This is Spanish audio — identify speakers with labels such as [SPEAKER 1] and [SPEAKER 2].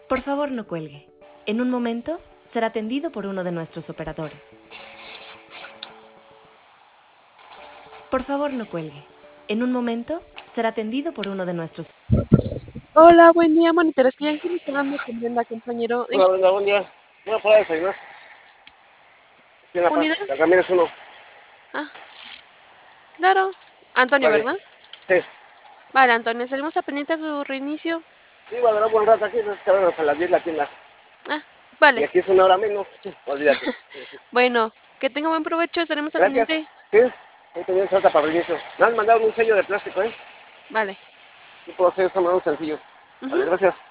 [SPEAKER 1] Por favor, no cuelgue. En un momento será atendido por uno de nuestros operadores. Por favor, no cuelgue. En un momento será atendido por uno de nuestros...
[SPEAKER 2] Hola, buen día, monitores. Que ya aquí me está dando con Brenda, compañero. ¿En
[SPEAKER 3] Hola, Brenda, buen día. Bueno, para desayunar. Aquí en La
[SPEAKER 2] qué
[SPEAKER 3] Paz.
[SPEAKER 2] unidad?
[SPEAKER 3] El Ramírez 1.
[SPEAKER 2] Ah, claro. Antonio,
[SPEAKER 3] Vale.
[SPEAKER 2] ¿verdad?
[SPEAKER 3] Sí.
[SPEAKER 2] Vale, Antonio, estaremos a pendiente de su reinicio.
[SPEAKER 3] Sí, va a durar un buen rato aquí. Nos quedamos a las 10 la tienda.
[SPEAKER 2] Ah,
[SPEAKER 3] Y
[SPEAKER 2] vale.
[SPEAKER 3] aquí es una hora menos. Olvídate.
[SPEAKER 2] Bueno, que tenga buen provecho, estaremos a
[SPEAKER 3] Gracias.
[SPEAKER 2] pendiente.
[SPEAKER 3] Sí. Ahí tenían salta para el inicio. Me han mandado un sello de plástico, ¿eh?
[SPEAKER 2] Vale.
[SPEAKER 3] Sí puedo hacer eso, me da un sencillo.
[SPEAKER 2] Ujú.
[SPEAKER 3] Vale, gracias.